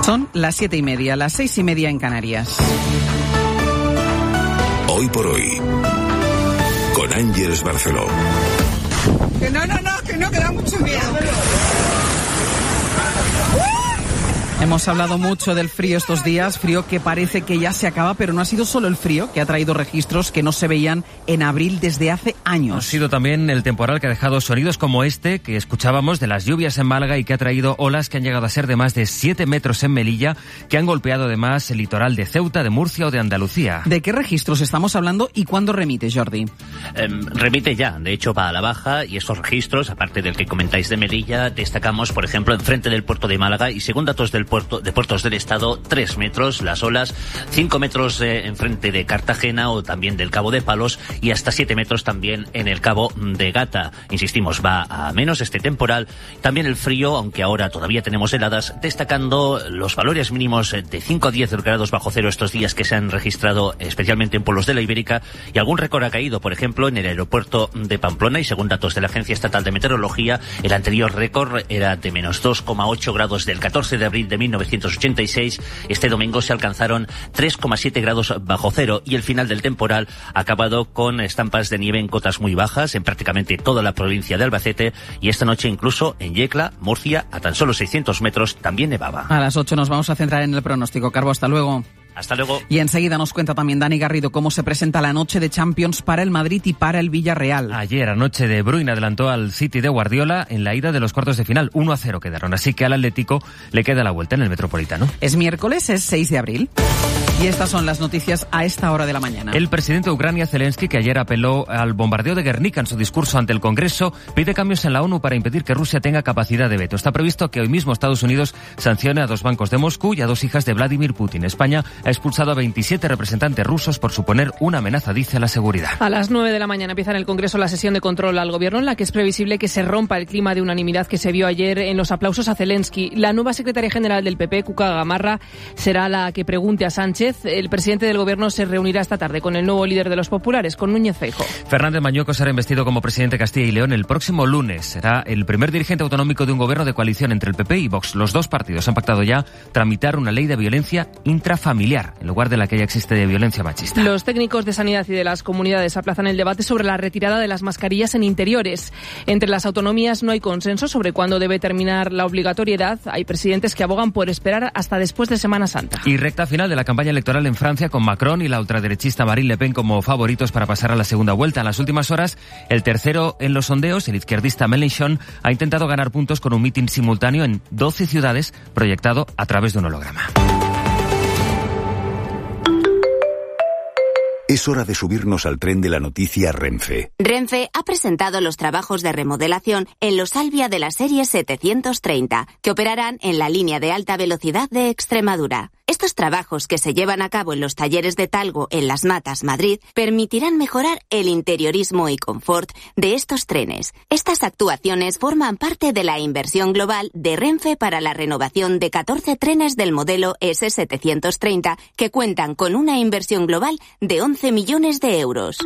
Son las 7:30, las 6:30 en Canarias. Hoy por hoy, con Ángeles Barceló. Que no, que da mucho miedo. Hemos hablado mucho del frío estos días, frío que parece que ya se acaba, pero no ha sido solo el frío que ha traído registros que no se veían en abril desde hace años. Ha sido también el temporal que ha dejado sonidos como este que escuchábamos de las lluvias en Málaga y que ha traído olas que han llegado a ser de más de 7 metros en Melilla, que han golpeado además el litoral de Ceuta, de Murcia o de Andalucía. ¿De qué registros estamos hablando y cuándo remite, Jordi? Remite ya, de hecho va a la baja, y estos registros, aparte del que comentáis de Melilla, destacamos, por ejemplo, enfrente del puerto de Málaga, y según datos de puertos del Estado, 3 metros las olas, 5 metros enfrente de Cartagena o también del Cabo de Palos, y hasta 7 metros también en el Cabo de Gata. Insistimos, va a menos este temporal. También el frío, aunque ahora todavía tenemos heladas, destacando los valores mínimos de 5 a 10 grados bajo cero estos días que se han registrado especialmente en pueblos de la Ibérica, y algún récord ha caído, por ejemplo, en el aeropuerto de Pamplona, y según datos de la Agencia Estatal de Meteorología, el anterior récord era de menos 2,8 grados del 14 de abril de 1986. Este domingo se alcanzaron 3,7 grados bajo cero, y el final del temporal ha acabado con estampas de nieve en cotas muy bajas en prácticamente toda la provincia de Albacete, y esta noche incluso en Yecla, Murcia, a tan solo 600 metros también nevaba. A las 8 nos vamos a centrar en el pronóstico. Carbo, hasta luego. Hasta luego. Y enseguida nos cuenta también Dani Garrido cómo se presenta la noche de Champions para el Madrid y para el Villarreal. Ayer anoche De Bruyne adelantó al City de Guardiola en la ida de los cuartos de final. 1-0 quedaron, así que al Atlético le queda la vuelta en el Metropolitano. Es miércoles, es 6 de abril. Y estas son las noticias a esta hora de la mañana. El presidente de Ucrania, Zelensky, que ayer apeló al bombardeo de Guernica en su discurso ante el Congreso, pide cambios en la ONU para impedir que Rusia tenga capacidad de veto. Está previsto que hoy mismo Estados Unidos sancione a 2 bancos de Moscú y a 2 hijas de Vladimir Putin. España ha expulsado a 27 representantes rusos por suponer una amenaza, dice, a la seguridad. A las 9 de la mañana empieza en el Congreso la sesión de control al Gobierno, en la que es previsible que se rompa el clima de unanimidad que se vio ayer en los aplausos a Zelensky. La nueva secretaria general del PP, Cuca Gamarra, será la que pregunte a Sánchez. El presidente del Gobierno se reunirá esta tarde con el nuevo líder de los populares, con Núñez Feijóo. Fernández Mañueco será investido como presidente de Castilla y León el próximo lunes. Será el primer dirigente autonómico de un gobierno de coalición entre el PP y Vox. Los dos partidos han pactado ya tramitar una ley de violencia intrafamiliar, en lugar de la que ya existe de violencia machista. Los técnicos de sanidad y de las comunidades aplazan el debate sobre la retirada de las mascarillas en interiores. Entre las autonomías no hay consenso sobre cuándo debe terminar la obligatoriedad. Hay presidentes que abogan por esperar hasta después de Semana Santa. Y recta final de la campaña electoral en Francia, con Macron y la ultraderechista Marine Le Pen como favoritos para pasar a la segunda vuelta. En las últimas horas, el tercero en los sondeos, el izquierdista Mélenchon, ha intentado ganar puntos con un mitin simultáneo en 12 ciudades proyectado a través de un holograma. Es hora de subirnos al tren de la noticia Renfe. Renfe ha presentado los trabajos de remodelación en los Albia de la serie 730, que operarán en la línea de alta velocidad de Extremadura. Estos trabajos, que se llevan a cabo en los talleres de Talgo en Las Matas, Madrid, permitirán mejorar el interiorismo y confort de estos trenes. Estas actuaciones forman parte de la inversión global de Renfe para la renovación de 14 trenes del modelo S730, que cuentan con una inversión global de 11 millones de euros.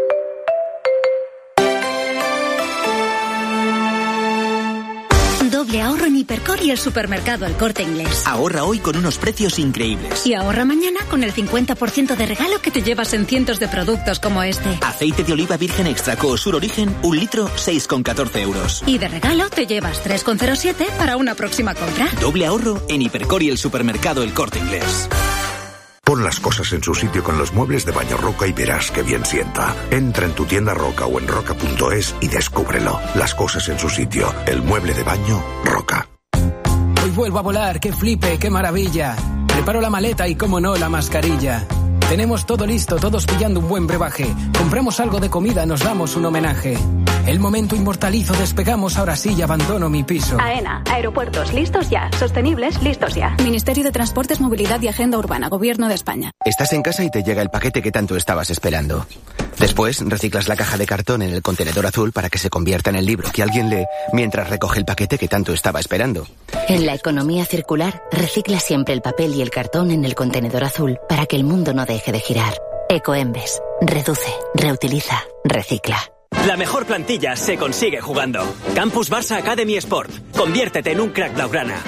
Doble ahorro en Hipercor y el supermercado El Corte Inglés. Ahorra hoy con unos precios increíbles. Y ahorra mañana con el 50% de regalo que te llevas en cientos de productos como este. Aceite de oliva virgen extra Coosur Origen, 1 litro, 6,14 euros. Y de regalo te llevas 3,07 para una próxima compra. Doble ahorro en Hipercor y el supermercado El Corte Inglés. Pon las cosas en su sitio con los muebles de Baño Roca y verás que bien sienta. Entra en tu tienda Roca o en roca.es y descúbrelo. Las cosas en su sitio. El mueble de baño Roca. Hoy vuelvo a volar, qué flipe, qué maravilla. Preparo la maleta y, cómo no, la mascarilla. Tenemos todo listo, todos pillando un buen brebaje. Compramos algo de comida, nos damos un homenaje. El momento inmortalizo, despegamos, ahora sí y abandono mi piso. AENA, aeropuertos listos ya, sostenibles listos ya. Ministerio de Transportes, Movilidad y Agenda Urbana, Gobierno de España. Estás en casa y te llega el paquete que tanto estabas esperando. Después reciclas la caja de cartón en el contenedor azul para que se convierta en el libro que alguien lee mientras recoge el paquete que tanto estaba esperando. En la economía circular, recicla siempre el papel y el cartón en el contenedor azul para que el mundo no deje de girar. Ecoembes. Reduce, reutiliza, recicla. La mejor plantilla se consigue jugando. Campus Barça Academy Sport. Conviértete en un crack blaugrana.